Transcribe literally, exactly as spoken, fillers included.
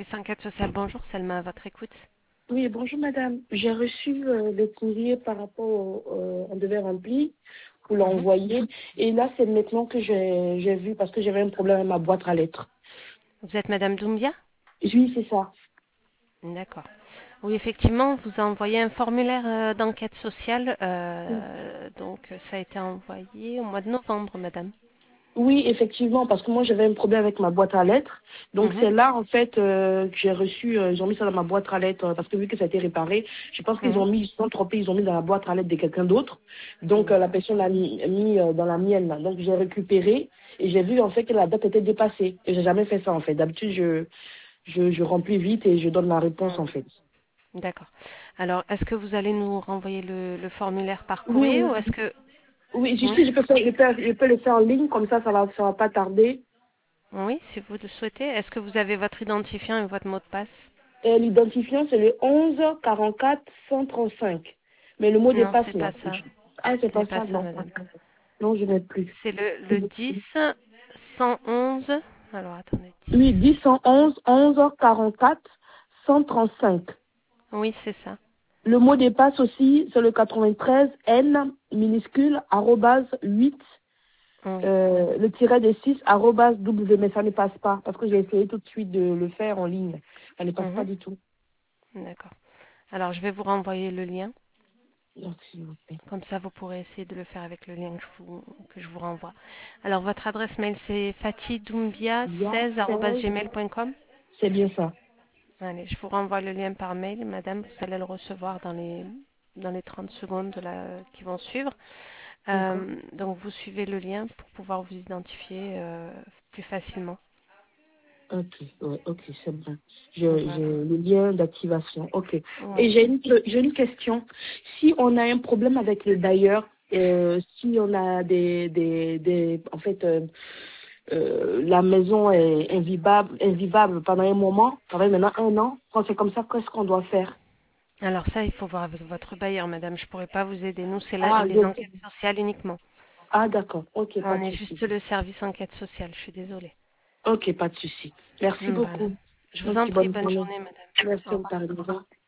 service enquête sociale, bonjour, Selma, à votre écoute. Oui, bonjour madame. J'ai reçu euh, le courrier par rapport au, euh, on devait remplir pour Mhm. l'envoyer. Et là, c'est maintenant que j'ai j'ai vu parce que j'avais un problème avec ma boîte à lettres. Vous êtes Madame Doumbia? Oui, c'est ça. D'accord. Oui, effectivement, on vous a envoyé un formulaire euh, d'enquête sociale. euh, donc, euh, ça a été envoyé au mois de novembre, Madame. Oui, effectivement, parce que moi j'avais un problème avec ma boîte à lettres. Donc Mhm. c'est là en fait euh, que j'ai reçu, euh, ils ont mis ça dans ma boîte à lettres euh, parce que vu que ça a été réparé, je pense qu'ils ont Mhm. mis, ils se sont trompés, ils ont mis dans la boîte à lettres de quelqu'un d'autre. Donc euh, la D'accord. personne l'a mis, mis euh, dans la mienne. Là. Donc j'ai récupéré et j'ai vu en fait que la date était dépassée. Et j'ai jamais fait ça en fait. D'habitude je, je je remplis vite et je donne la réponse en Mhm. fait. D'accord. Alors, est-ce que vous allez nous renvoyer le, le formulaire par Oui, courrier ou oui. est-ce que... Oui, je Oui, sais, je peux faire, je peux, je peux le faire en ligne, comme ça, ça va, ça va pas tarder. oui, si vous le souhaitez. Est-ce que vous avez votre identifiant et votre mot de passe? Et l'identifiant, c'est le onze quarante-quatre cent trente-cinq. Mais le mot de Non, passe, c'est pas non. ça. Ah, c'est Ce n'est pas pas ça, ça, non. Madame. Non, je n'ai plus. C'est le, le dix cent onze. Alors, attendez, Oui, dix dix. cent onze, onze quarante-quatre cent trente-cinq. Oui, c'est ça. Le mot de passe aussi, c'est le quatre-vingt-treize N minuscule, arrobase huit, Oui. euh, le tiret de six, arrobase W, mais ça ne passe pas, parce que j'ai essayé tout de suite de le faire en ligne. Ça ne passe pas Mhm. du tout. D'accord. Alors, je vais vous renvoyer le lien. Donc, s'il vous plaît. Comme ça, vous pourrez essayer de le faire avec le lien que je vous, que je vous renvoie. Alors, votre adresse mail, c'est fatidoumbia Bien, seize arobase seize, gmail point com. c'est bien ça. Allez, je vous renvoie le lien par mail, madame. Vous allez le recevoir dans les, dans les trente secondes de la- qui vont suivre. D'accord. Euh, donc, vous suivez le lien pour pouvoir vous identifier euh, plus facilement. Ok, ouais, ok, c'est bon. J'ai j'ai Voilà. le lien d'activation. Ok. Et Oui. j'ai une, j'ai une question. Si on a un problème avec le bailleur, euh, si on a des, des, des en fait, euh, euh, la maison est invivable, invivable pendant un moment, pendant maintenant un an, quand c'est comme ça, qu'est-ce qu'on doit faire? Alors ça, il faut voir avec votre bailleur, madame. Je ne pourrais pas vous aider. Nous, c'est la- Ah, les donc, enquêtes sociales uniquement. ah, d'accord. Ok, pas On de est souci. juste le service enquête sociale. Je suis désolée. Ok, pas de souci. Merci Voilà. beaucoup. Je vous en Ok, prie, bonne bonne journée. journée, madame. Merci, Au au revoir. revoir.